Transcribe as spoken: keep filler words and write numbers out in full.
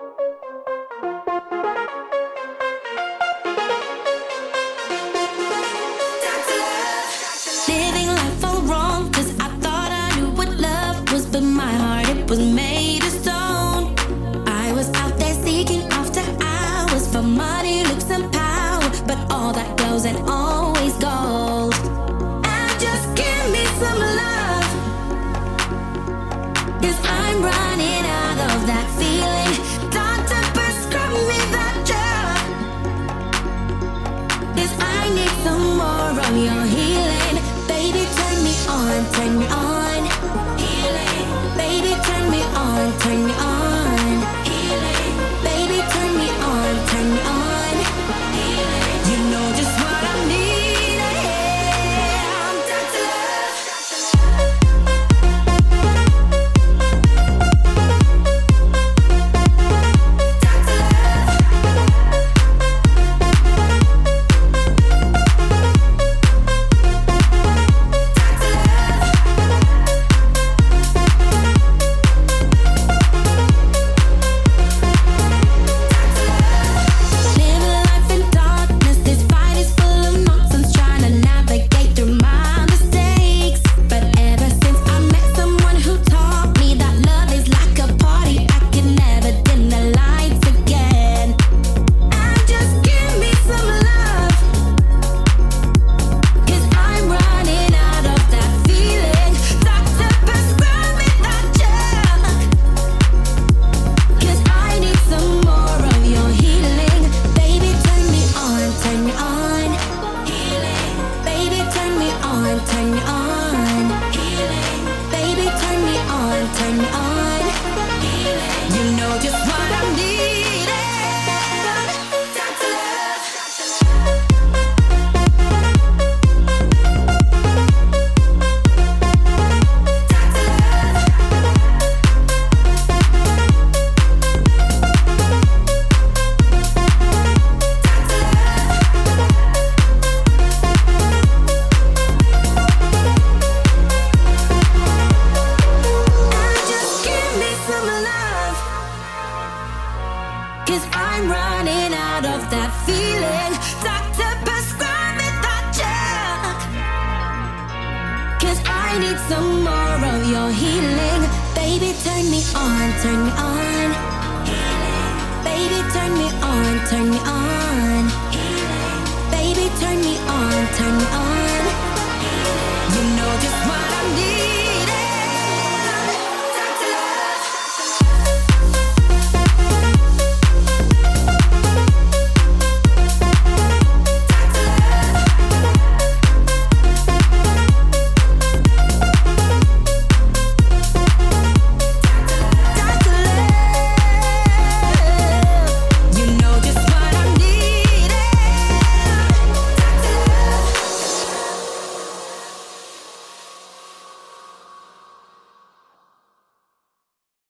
Living life all wrong, 'cause I thought I knew what love was, but my heart, it was made of stone. I was out there seeking after hours for money, looks and power, but all that glows and always gold. And just give me some love, 'cause I'm running out of that feeling. Doctor, prescribe me that drug, 'cause I need some more of your healing. Baby, turn me on, turn me on. Healing. Baby, turn me on, turn me on. Healing. Baby, turn me on, turn me on. Healing. You know just what I need. Yeah, I'm Doctor Love. Doctor Living life in darkness, this fight is full of nonsense, trying to navigate through my mistakes. But ever since I met someone who taught me that love is like a party, I can never dim the lights again. And just give me some love, 'cause I'm running out of that feeling. Doctor, prescribe me that drug, 'cause I need some more of your healing. Baby, turn me on, turn me on. Healing. Baby, turn me on, turn me on. Healing. Baby, turn me on, turn me on. Healing. You know just what I need. Doctor Love. Just give me some love, 'cause I'm running out of that feeling. Doctor, prescribe me that drug, 'cause I need some more of your healing. Baby, turn me on, turn me on. Healing. Baby, turn me on, turn me on.